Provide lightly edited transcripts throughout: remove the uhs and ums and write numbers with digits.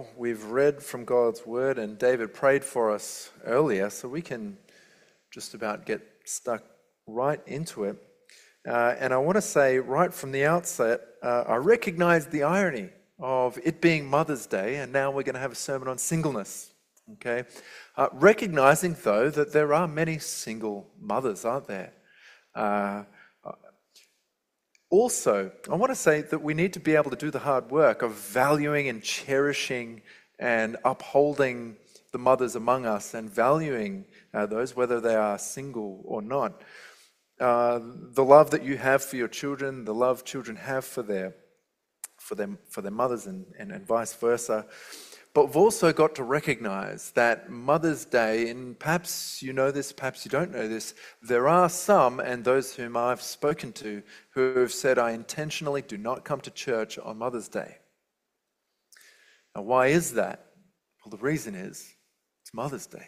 now we've read from God's word and David prayed for us earlier, so we can just about get stuck right into it. And I want to say right from the outset, I recognize the irony of it being Mother's Day, and now we're going to have a sermon on singleness. Okay, recognizing though that there are many single mothers, aren't there? Also, I want to say that we need to be able to do the hard work of valuing and cherishing and upholding the mothers among us and valuing those, whether they are single or not. The love that you have for your children, the love children have for their mothers and vice versa. But we've also got to recognize that Mother's Day, and perhaps you know this, perhaps you don't know this, there are some, and those whom I've spoken to, who have said, I intentionally do not come to church on Mother's Day. Now, why is that? Well, the reason is, it's Mother's Day.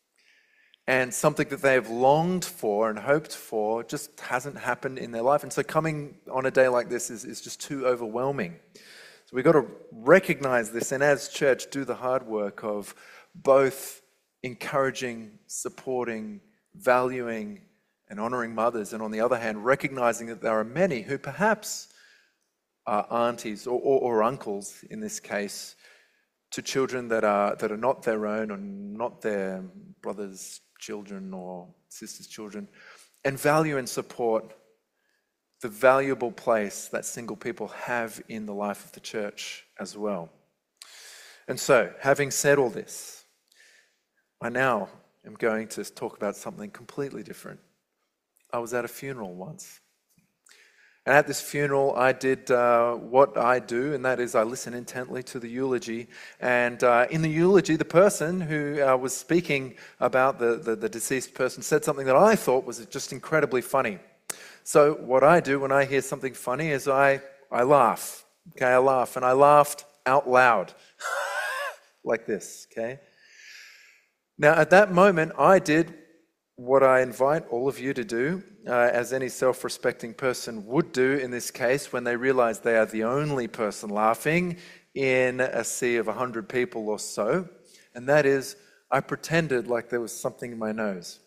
And something that they have longed for and hoped for just hasn't happened in their life. And so coming on a day like this is just too overwhelming. So we've got to recognize this and as church do the hard work of both encouraging, supporting, valuing and honoring mothers, and on the other hand recognizing that there are many who perhaps are aunties or uncles in this case to children that are not their own or not their brother's children or sister's children, and value and support the valuable place that single people have in the life of the church as well. And so, having said all this, I now am going to talk about something completely different. I was at a funeral once. And at this funeral, I did what I do, and that is I listen intently to the eulogy. And in the eulogy, the person who was speaking about the deceased person said something that I thought was just incredibly funny. So what I do when I hear something funny is I laugh. Okay, I laugh, and I laughed out loud like this. Okay. Now at that moment, I did what I invite all of you to do, as any self-respecting person would do in this case, when they realize they are the only person laughing in a sea of 100 people or so, and that is, I pretended like there was something in my nose.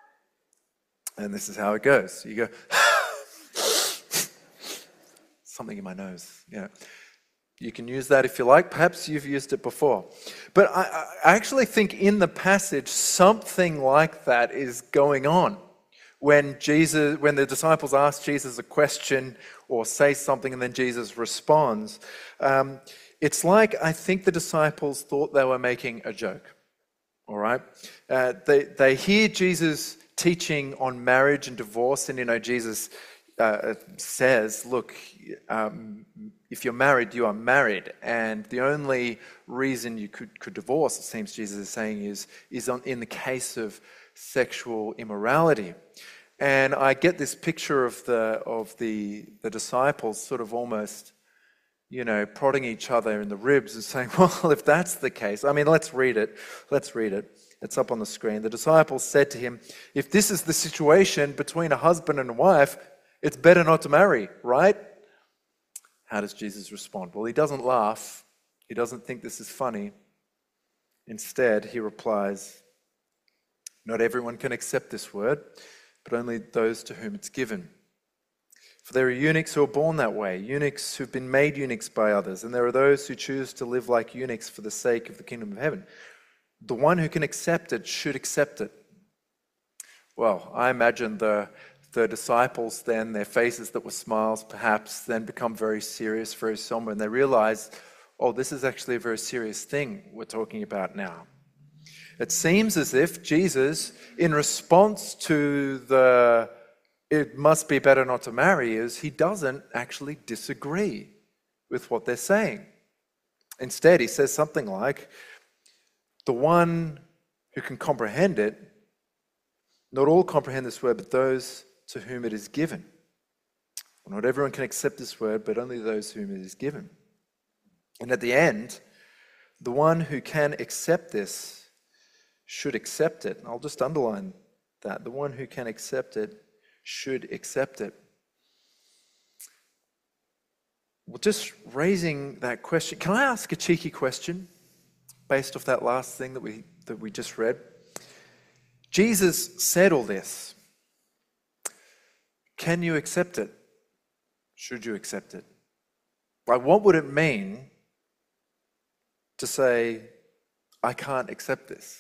And this is how it goes. You go, something in my nose. Yeah. You can use that if you like. Perhaps you've used it before. But I actually think in the passage, something like that is going on. When the disciples ask Jesus a question or say something and then Jesus responds, it's like I think the disciples thought they were making a joke. All right? They hear Jesus teaching on marriage and divorce, and Jesus says, look, if you're married, you are married, and the only reason you could divorce, it seems Jesus is saying, is in the case of sexual immorality. And I get this picture of the disciples sort of almost, prodding each other in the ribs and saying, well, if that's the case, let's read it. It's up on the screen. The disciples said to him, if this is the situation between a husband and a wife, it's better not to marry, right? How does Jesus respond? Well, he doesn't laugh. He doesn't think this is funny. Instead, he replies, not everyone can accept this word, but only those to whom it's given. For there are eunuchs who are born that way, eunuchs who've been made eunuchs by others, and there are those who choose to live like eunuchs for the sake of the kingdom of heaven. The one who can accept it should accept it. Well, I imagine the disciples then, their faces that were smiles perhaps, then become very serious, very somber, and they realize, oh, this is actually a very serious thing we're talking about now. It seems as if Jesus, in response to it must be better not to marry, he doesn't actually disagree with what they're saying. Instead, he says something like, the one who can comprehend it, not all comprehend this word, but those to whom it is given. Well, not everyone can accept this word, but only those whom it is given. And at the end, the one who can accept this should accept it. I'll just underline that. The one who can accept it should accept it. Well, just raising that question, can I ask a cheeky question? based off that last thing that we just read. Jesus said all this. Can you accept it? Should you accept it? Like, what would it mean to say, I can't accept this?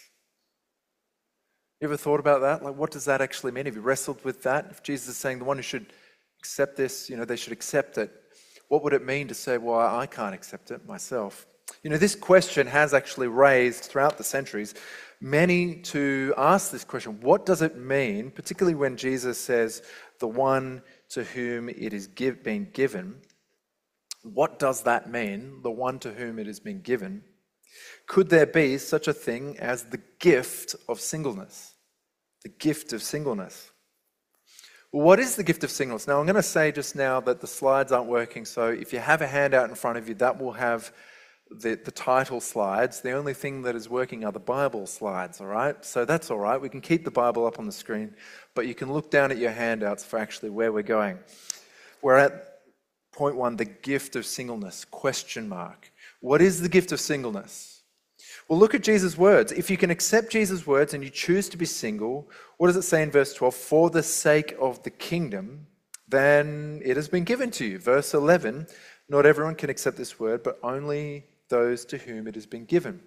You ever thought about that? Like, what does that actually mean? Have you wrestled with that? If Jesus is saying the one who should accept this, they should accept it. What would it mean to say, well, I can't accept it myself? This question has actually raised throughout the centuries many to ask this question. What does it mean, particularly when Jesus says, the one to whom it is being given? What does that mean, the one to whom it has been given? Could there be such a thing as the gift of singleness? The gift of singleness. Well, what is the gift of singleness? Now, I'm going to say just now that the slides aren't working, so if you have a handout in front of you, that will have the title slides. The only thing that is working are the Bible slides, all right? So that's all right. We can keep the Bible up on the screen, but you can look down at your handouts for actually where we're going. We're at point 1, the gift of singleness, question mark. What is the gift of singleness? Well, look at Jesus' words. If you can accept Jesus' words and you choose to be single, what does it say in verse 12? For the sake of the kingdom, then it has been given to you. Verse 11, not everyone can accept this word, but only those to whom it has been given.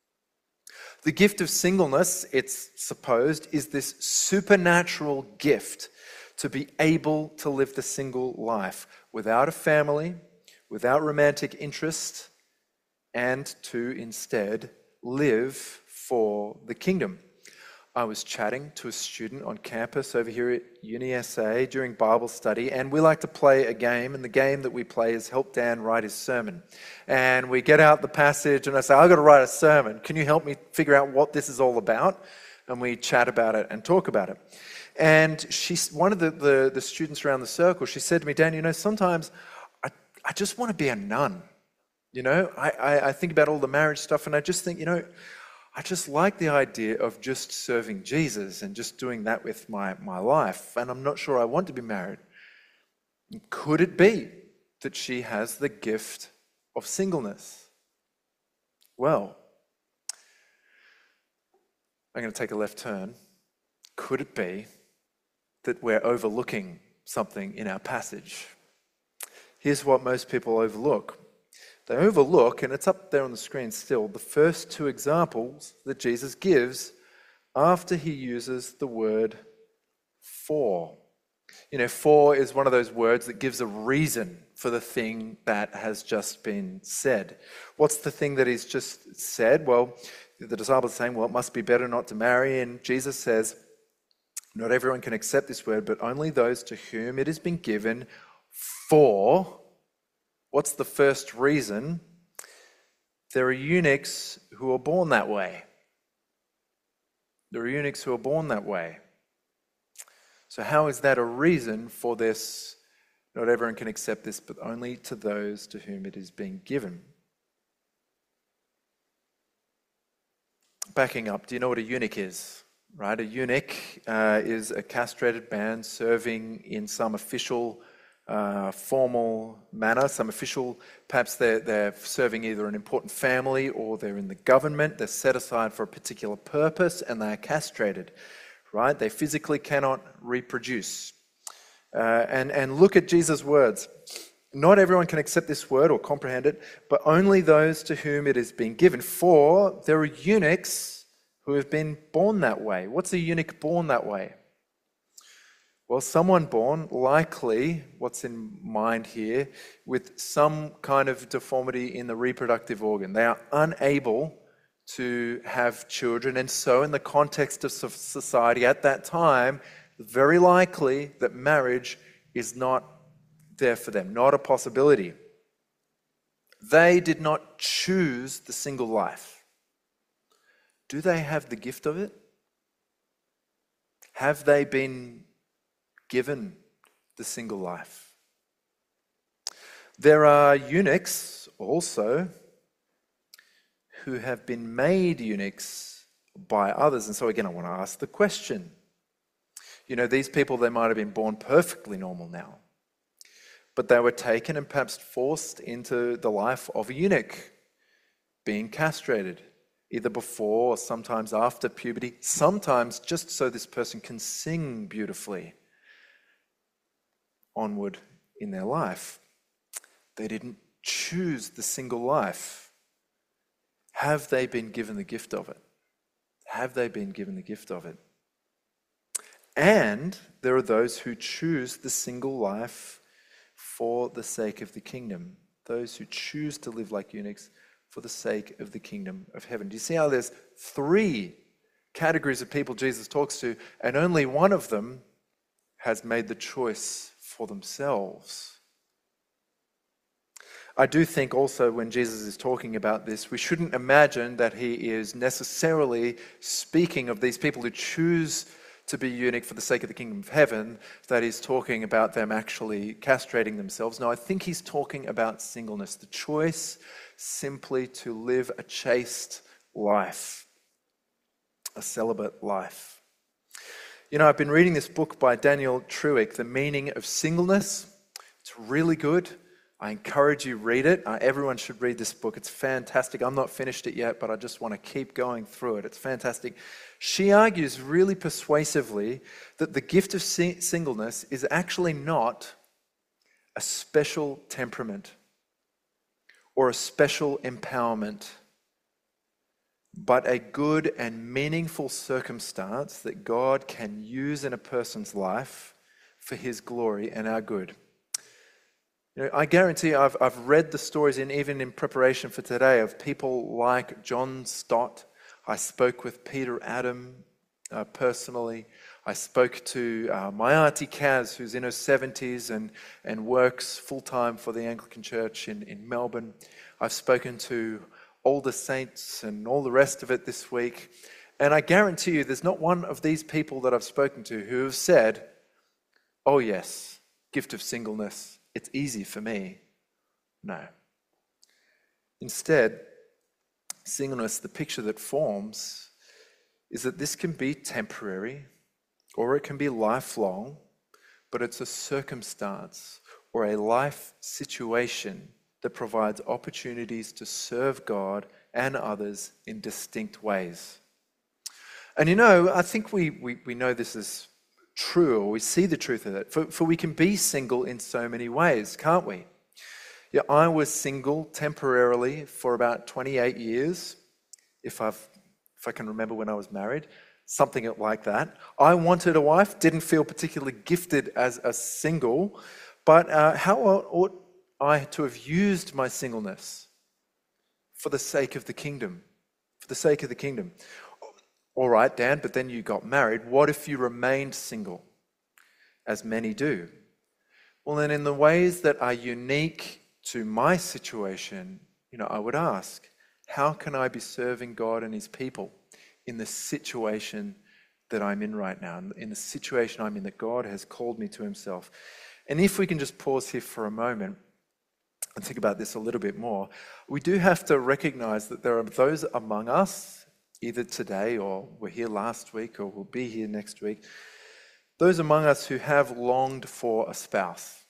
The gift of singleness, it's supposed, is this supernatural gift to be able to live the single life without a family, without romantic interest, and to instead live for the kingdom. I was chatting to a student on campus over here at UniSA during Bible study, and we like to play a game, and the game that we play is Help Dan Write His Sermon. And we get out the passage, and I say, I've got to write a sermon. Can you help me figure out what this is all about? And we chat about it and talk about it. And one of the students around the circle, she said to me, Dan, sometimes I just want to be a nun. I think about all the marriage stuff, and I just think, I just like the idea of just serving Jesus and just doing that with my life, and I'm not sure I want to be married. Could it be that she has the gift of singleness? Well, I'm going to take a left turn. Could it be that we're overlooking something in our passage? Here's what most people overlook. They overlook, and it's up there on the screen still, the first 2 examples that Jesus gives after he uses the word for. For is one of those words that gives a reason for the thing that has just been said. What's the thing that he's just said? Well, the disciples are saying, well, it must be better not to marry. And Jesus says, not everyone can accept this word, but only those to whom it has been given for. What's the first reason? There are eunuchs who are born that way. There are eunuchs who are born that way. So how is that a reason for this? Not everyone can accept this, but only to those to whom it is being given. Backing up, do you know what a eunuch is? Right? A eunuch is a castrated man serving in some official formal manner, some official, perhaps they're serving either an important family or they're in the government. They're set aside for a particular purpose and they are castrated, right? They physically cannot reproduce. And look at Jesus' words. Not everyone can accept this word or comprehend it, but only those to whom it is being given. For there are eunuchs who have been born that way. What's a eunuch born that way? Well, someone born, likely, what's in mind here, with some kind of deformity in the reproductive organ. They are unable to have children, and so in the context of society at that time, very likely that marriage is not there for them, not a possibility. They did not choose the single life. Do they have the gift of it? Have they been given the single life? There are eunuchs also who have been made eunuchs by others. And so again, I want to ask the question. These people, they might have been born perfectly normal now, but they were taken and perhaps forced into the life of a eunuch, being castrated, either before or sometimes after puberty, sometimes just so this person can sing beautifully onward in their life. They didn't choose the single life. Have they been given the gift of it? Have they been given the gift of it? And there are those who choose the single life for the sake of the kingdom. Those who choose to live like eunuchs for the sake of the kingdom of heaven. Do you see how there's 3 categories of people Jesus talks to, and only one of them has made the choice for themselves? I do think also when Jesus is talking about this, we shouldn't imagine that he is necessarily speaking of these people who choose to be eunuch for the sake of the kingdom of heaven, that he's talking about them actually castrating themselves. No, I think he's talking about singleness, the choice simply to live a chaste life, a celibate life. You know, I've been reading this book by Daniel Truick, The Meaning of Singleness. It's really good. I encourage you, read it. Everyone should read this book. It's fantastic. I'm not finished it yet, but I just want to keep going through it. It's fantastic. She argues really persuasively that the gift of singleness is actually not a special temperament or a special empowerment, but a good and meaningful circumstance that God can use in a person's life for his glory and our good. You know, I guarantee I've read the stories, even in preparation for today, of people like John Stott. I spoke with Peter Adam personally. I spoke to my auntie Kaz, who's in her 70s and works full-time for the Anglican Church in Melbourne. I've spoken to older saints and all the rest of it this week. And I guarantee you there's not one of these people that I've spoken to who have said, "Oh yes, gift of singleness. It's easy for me." No. Instead, singleness, the picture that forms, is that this can be temporary or it can be lifelong, but it's a circumstance or a life situation that provides opportunities to serve God and others in distinct ways. And you know, I think we know this is true, or we see the truth of it, for we can be single in so many ways, can't we? Yeah, I was single temporarily for about 28 years, if I can remember when I was married, something like that. I wanted a wife, didn't feel particularly gifted as a single, but how ought I to have used my singleness for the sake of the kingdom? For the sake of the kingdom. All right, Dan, but then you got married. What if you remained single, as many do? Well, then in the ways that are unique to my situation, I would ask, how can I be serving God and his people in the situation that I'm in right now, in the situation I'm in that God has called me to himself? And if we can just pause here for a moment and think about this a little bit more, we do have to recognize that there are those among us, either today or were here last week or will be here next week, those among us who have longed for a spouse.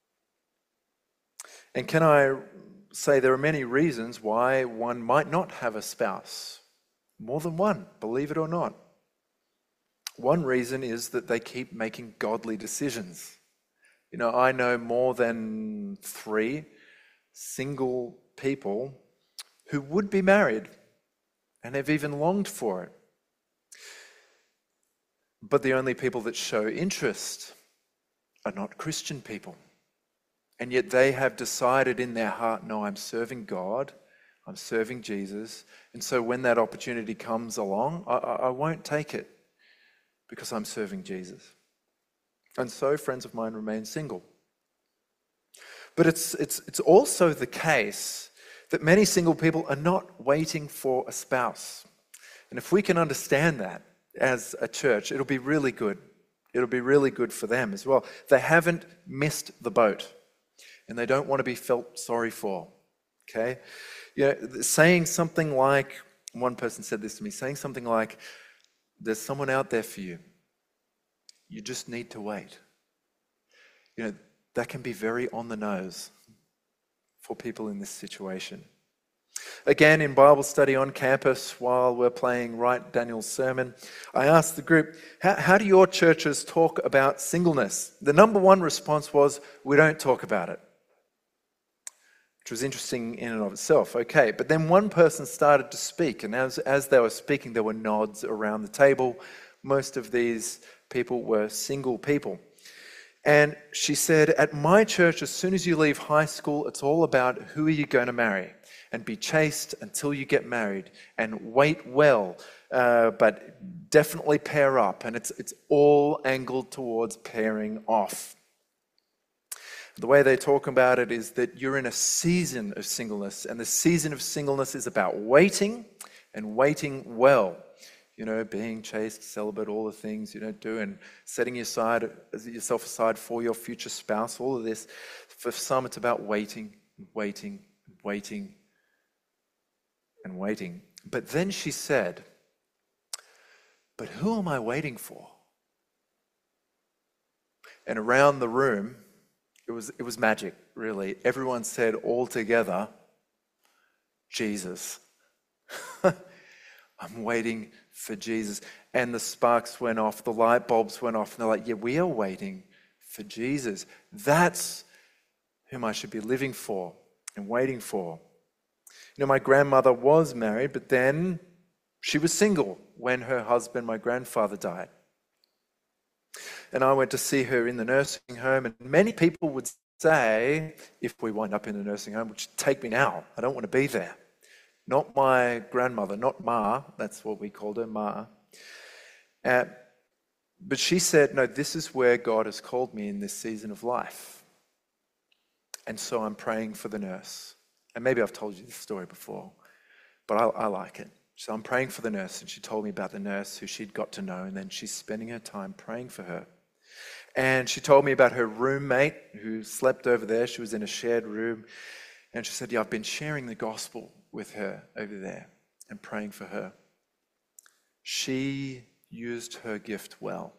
And can I say there are many reasons why one might not have a spouse? More than one, believe it or not. One reason is that they keep making godly decisions. I know more than 3 single people who would be married and have even longed for it. But the only people that show interest are not Christian people. And yet they have decided in their heart, no, I'm serving God, I'm serving Jesus, and so when that opportunity comes along, I won't take it because I'm serving Jesus. And so friends of mine remain single. But it's also the case that many single people are not waiting for a spouse. And if we can understand that as a church, it'll be really good. It'll be really good for them as well. They haven't missed the boat, and they don't want to be felt sorry for. Okay? Saying something like, one person said this to me, saying something like, there's someone out there for you. You just need to wait. That can be very on the nose for people in this situation. Again, in Bible study on campus, while we're playing Write Daniel's Sermon, I asked the group, how do your churches talk about singleness? The number one response was, we don't talk about it. Which was interesting in and of itself. Okay, but then one person started to speak, and as they were speaking, there were nods around the table. Most of these people were single people. And she said, at my church, as soon as you leave high school, it's all about who are you going to marry? And be chaste until you get married, and wait well, but definitely pair up. And it's all angled towards pairing off. The way they talk about it is that you're in a season of singleness, and the season of singleness is about waiting and waiting well. You know, being chaste, celibate, all the things you don't do, and setting yourself aside for your future spouse, all of this. For some, it's about waiting, waiting, waiting, and waiting. But then she said, but who am I waiting for? And around the room, it was magic, really. Everyone said all together, Jesus. I'm waiting for Jesus. And the sparks went off, the light bulbs went off, and they're like, yeah, we are waiting for Jesus. That's whom I should be living for and waiting for. You know, my grandmother was married, but then she was single when her husband, my grandfather, died. And I went to see her in the nursing home, and many people would say, if we wind up in the nursing home, which take me now, I don't want to be there. Not my grandmother, not Ma, that's what we called her, Ma. But she said, no, this is where God has called me in this season of life. And so I'm praying for the nurse. And maybe I've told you this story before, but I like it. So I'm praying for the nurse, and she told me about the nurse who she'd got to know, and then she's spending her time praying for her. And she told me about her roommate who slept over there. She was in a shared room. And she said, yeah, I've been sharing the gospel with her over there and praying for her. She used her gift well.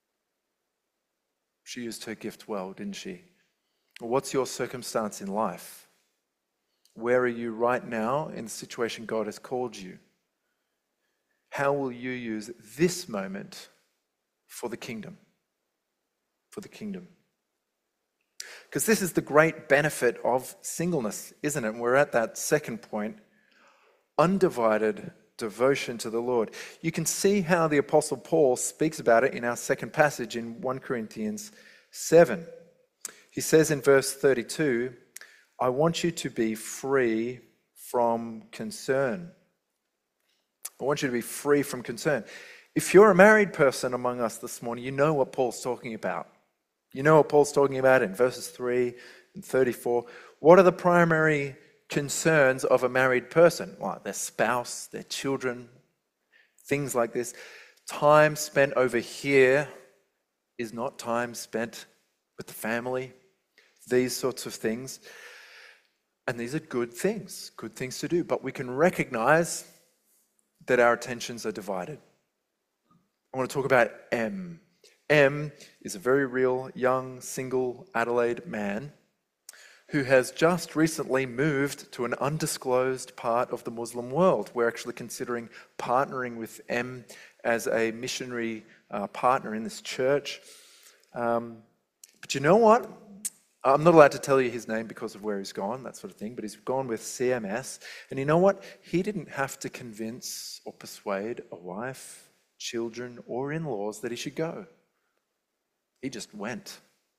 She used her gift well, didn't she? Well, what's your circumstance in life? Where are you right now in the situation God has called you? How will you use this moment for the kingdom? For the kingdom. Because this is the great benefit of singleness, isn't it? And we're at that second point, undivided devotion to the Lord. You can see how the Apostle Paul speaks about it in our second passage in 1 Corinthians 7. He says in verse 32, I want you to be free from concern. I want you to be free from concern. If you're a married person among us this morning, you know what Paul's talking about. You know what Paul's talking about in verses 3 and 34. What are the primary concerns of a married person? Well, their spouse, their children, things like this. Time spent over here is not time spent with the family. These sorts of things. And these are good things to do. But we can recognize that our attentions are divided. I want to talk about M. M is a very real, young, single Adelaide man who has just recently moved to an undisclosed part of the Muslim world. We're actually considering partnering with M as a missionary partner in this church. But you know what? I'm not allowed to tell you his name because of where he's gone, that sort of thing, but he's gone with CMS. And you know what? He didn't have to convince or persuade a wife, children, or in-laws that he should go. He just went.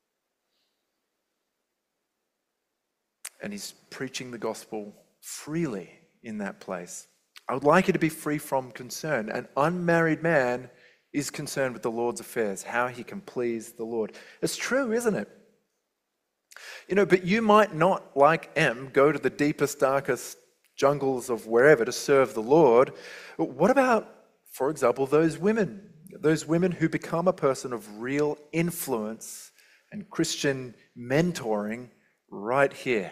And he's preaching the gospel freely in that place. I would like you to be free from concern. An unmarried man is concerned with the Lord's affairs, how he can please the Lord. It's true, isn't it? You know, but you might not, like M, go to the deepest, darkest jungles of wherever to serve the Lord. What about, for example, those women who become a person of real influence and Christian mentoring right here,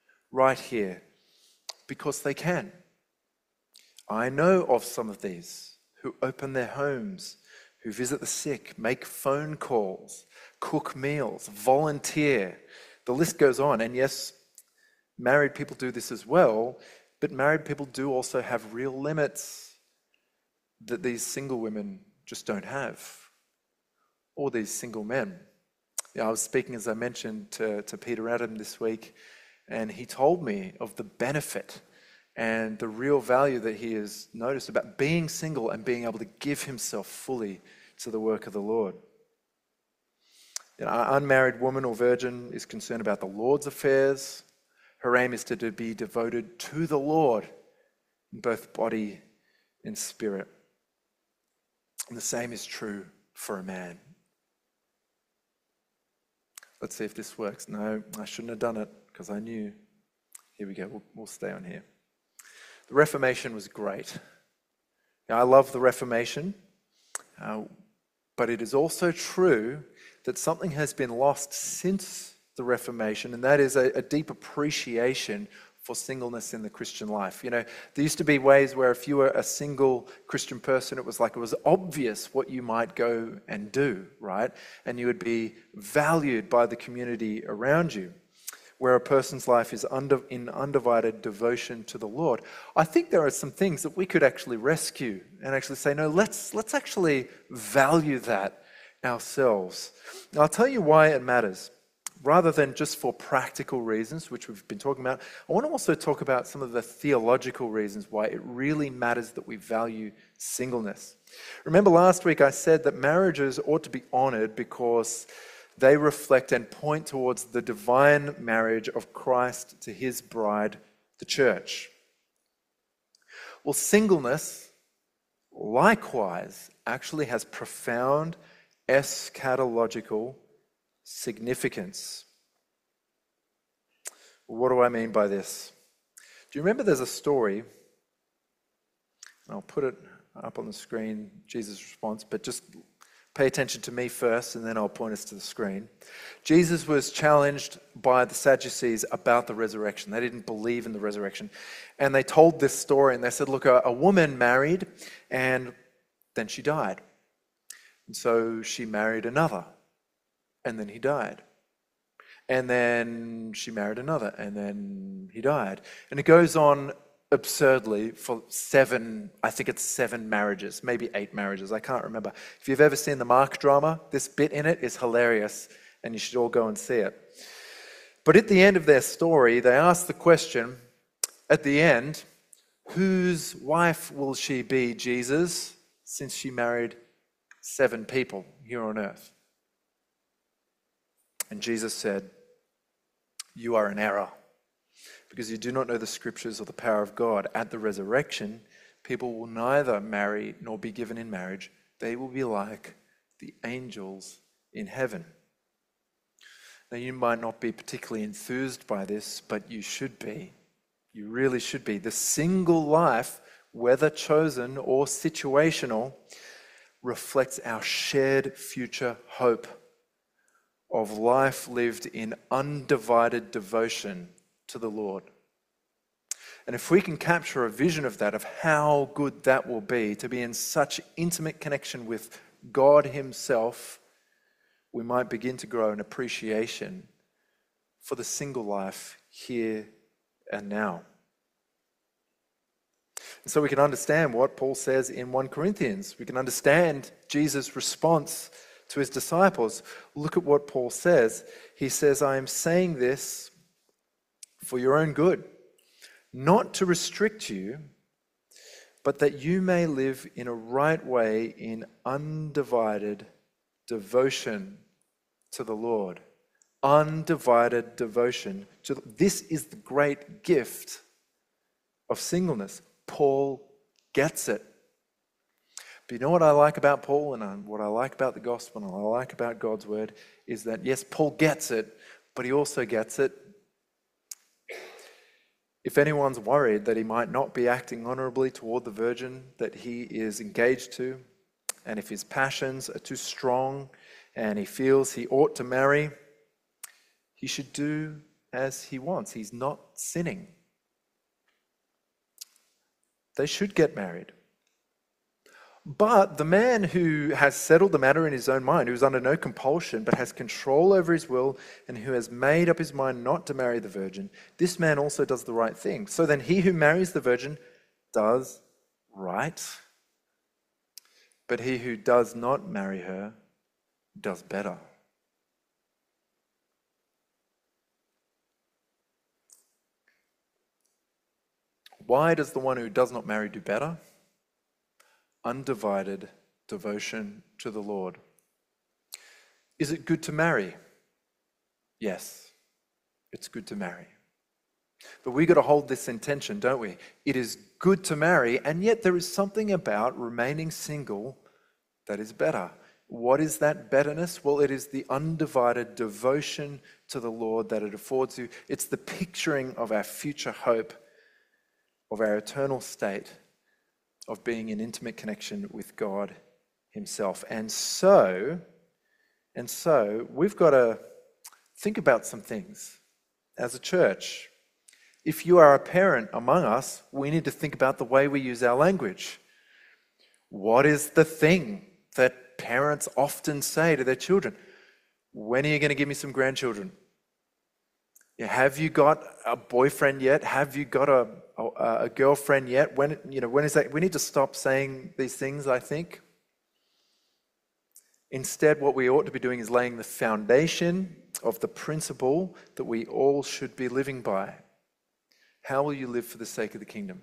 because they can. I know of some of these who open their homes, who visit the sick, make phone calls, cook meals, volunteer. The list goes on. And yes, married people do this as well, But married people do also have real limits that these single women just don't have, or these single men. I was speaking, as I mentioned, to Peter Adam this week, and he told me of the benefit and the real value that he has noticed about being single and being able to give himself fully to the work of the Lord. An unmarried woman or virgin is concerned about the Lord's affairs. Her aim is to be devoted to the Lord in both body and spirit. And the same is true for a man. Let's see if this works. No, I shouldn't have done it because I knew. Here we go. We'll stay on here. The Reformation was great. Now, I love the Reformation, but it is also true that something has been lost since the Reformation, and that is a deep appreciation for singleness in the Christian life. You know, there used to be ways where if you were a single Christian person, it was obvious what you might go and do, right? And you would be valued by the community around you, where a person's life is in undivided devotion to the Lord. I think there are some things that we could actually rescue and actually say, no, let's actually value that ourselves. Now, I'll tell you why it matters. Rather than just for practical reasons, which we've been talking about, I want to also talk about some of the theological reasons why it really matters that we value singleness. Remember last week I said that marriages ought to be honored because they reflect and point towards the divine marriage of Christ to his bride, the church. Well, singleness, likewise, actually has profound eschatological significance. What do I mean by this? Do you remember there's a story, and I'll put it up on the screen, Jesus' response, but just pay attention to me first and then I'll point us to the screen. Jesus was challenged by the Sadducees about the resurrection. They didn't believe in the resurrection. And they told this story and they said, look, a woman married and then she died. And so she married another. And then he died. And then she married another, and then he died. And it goes on absurdly for 7 marriages, maybe 8 marriages, I can't remember. If you've ever seen the Mark drama, this bit in it is hilarious, and you should all go and see it. But at the end of their story, they ask the question, at the end, whose wife will she be, Jesus, since she married 7 people here on earth? And Jesus said, you are in error because you do not know the scriptures or the power of God. At the resurrection, people will neither marry nor be given in marriage. They will be like the angels in heaven. Now, you might not be particularly enthused by this, but you should be. You really should be. The single life, whether chosen or situational, reflects our shared future hope of life lived in undivided devotion to the Lord. And if we can capture a vision of that, of how good that will be, to be in such intimate connection with God himself, we might begin to grow an appreciation for the single life here and now. And so we can understand what Paul says in 1 Corinthians. We can understand Jesus' response to his disciples. Look at what Paul says. He says, I am saying this for your own good, not to restrict you, but that you may live in a right way in undivided devotion to the Lord. Undivided devotion to this is the great gift of singleness. Paul gets it. But you know what I like about Paul and what I like about the gospel and what I like about God's word is that, yes, Paul gets it, but he also gets it. If anyone's worried that he might not be acting honorably toward the virgin that he is engaged to, and if his passions are too strong and he feels he ought to marry, he should do as he wants. He's not sinning. They should get married. But the man who has settled the matter in his own mind, who is under no compulsion, but has control over his will, and who has made up his mind not to marry the virgin, this man also does the right thing. So then he who marries the virgin does right, but he who does not marry her does better. Why does the one who does not marry do better? Undivided devotion to the Lord. Is it good to marry? Yes, it's good to marry. But we got to hold this in tension, don't we? It is good to marry, and yet there is something about remaining single that is better. What is that betterness? Well, it is the undivided devotion to the Lord that it affords you. It's the picturing of our future hope, of our eternal state, of being in intimate connection with God himself. And so we've got to think about some things as a church. If you are a parent among us, we need to think about the way we use our language. What is the thing that parents often say to their children? When are you going to give me some grandchildren? Have you got a boyfriend yet? Have you got a girlfriend yet? When is that? We need to stop saying these things, I think. Instead, what we ought to be doing is laying the foundation of the principle that we all should be living by. How will you live for the sake of the kingdom?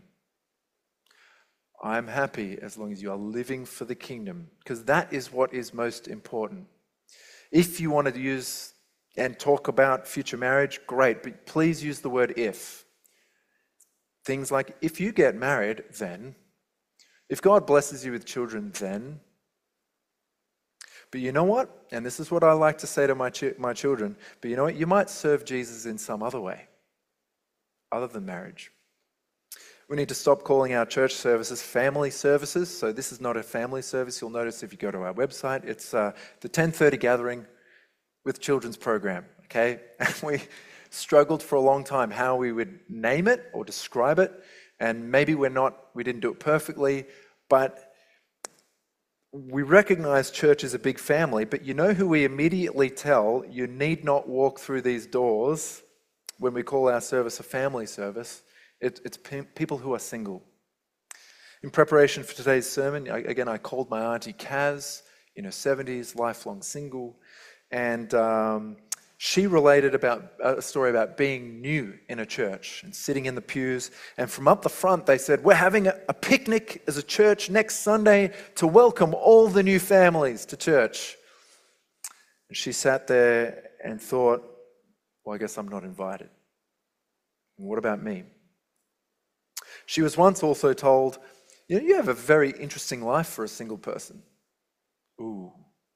I'm happy as long as you are living for the kingdom, because that is what is most important. If you wanted to use and talk about future marriage, great, but please use the word if. Things like, if you get married, then. If God blesses you with children, then. But you know what? And this is what I like to say to my children. But you know what? You might serve Jesus in some other way, other than marriage. We need to stop calling our church services family services. So this is not a family service. You'll notice if you go to our website, it's the 10:30 gathering with children's program, okay? And we struggled for a long time how we would name it or describe it. And maybe we didn't do it perfectly, but we recognize church is a big family. But you know who we immediately tell, you need not walk through these doors when we call our service a family service? It's people who are single. In preparation for today's sermon, I called my auntie Kaz, in her 70s, lifelong single, and she related about a story about being new in a church and sitting in the pews. And from up the front, they said, we're having a picnic as a church next Sunday to welcome all the new families to church. And she sat there and thought, well, I guess I'm not invited. And what about me? She was once also told, you have a very interesting life for a single person. Ooh.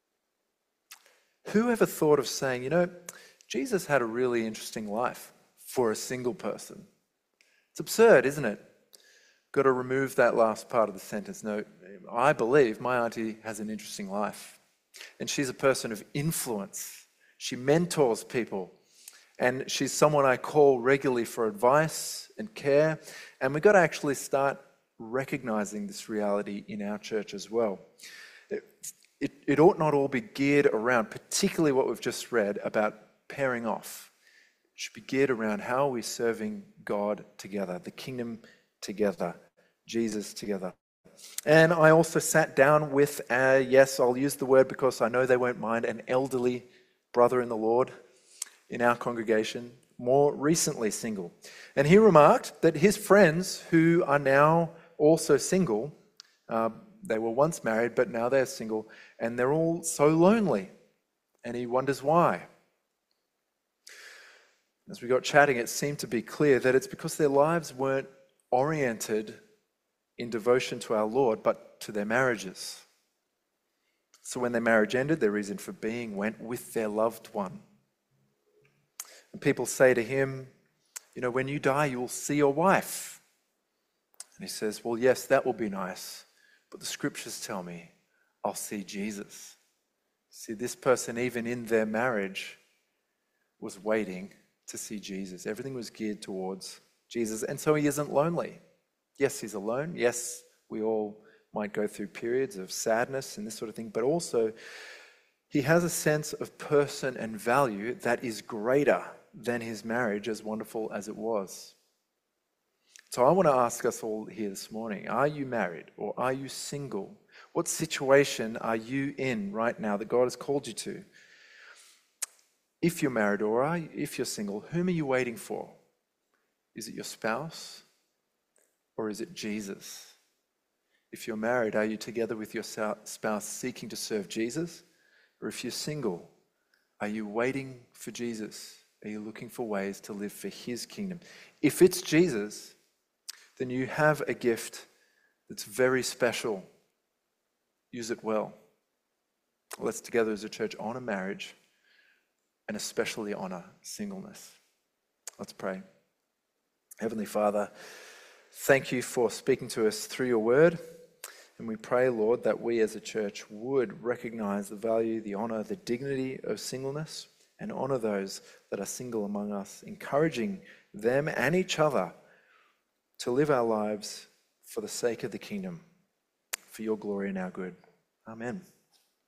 Who ever thought of saying, Jesus had a really interesting life for a single person? It's absurd, isn't it? Got to remove that last part of the sentence. No, I believe my auntie has an interesting life. And she's a person of influence. She mentors people. And she's someone I call regularly for advice and care. And we've got to actually start recognizing this reality in our church as well. It ought not all be geared around, particularly what we've just read about pairing off. It should be geared around how are we serving God together, the kingdom together, Jesus together. And I also sat down with, yes, I'll use the word because I know they won't mind, an elderly brother in the Lord in our congregation, more recently single. And he remarked that his friends who are now also single, they were once married, but now they're single, and they're all so lonely. And he wonders why. As we got chatting, it seemed to be clear that it's because their lives weren't oriented in devotion to our Lord, but to their marriages. So when their marriage ended, their reason for being went with their loved one. And people say to him, when you die, you'll see your wife. And he says, well, yes, that will be nice. But the scriptures tell me I'll see Jesus. See, this person, even in their marriage, was waiting to see Jesus. Everything was geared towards Jesus. And so he isn't lonely. Yes, he's alone. Yes, we all might go through periods of sadness and this sort of thing, but also he has a sense of person and value that is greater than his marriage, as wonderful as it was. So I want to ask us all here this morning, are you married or are you single? What situation are you in right now that God has called you to? If you're married or if you're single, whom are you waiting for? Is it your spouse or is it Jesus? If you're married, are you together with your spouse seeking to serve Jesus? Or if you're single, are you waiting for Jesus? Are you looking for ways to live for his kingdom? If it's Jesus, then you have a gift that's very special. Use it well. Let's together as a church honor marriage and especially honor singleness. Let's pray. Heavenly Father, thank you for speaking to us through your word. And we pray, Lord, that we as a church would recognize the value, the honor, the dignity of singleness and honor those that are single among us, encouraging them and each other to live our lives for the sake of the kingdom, for your glory and our good. Amen.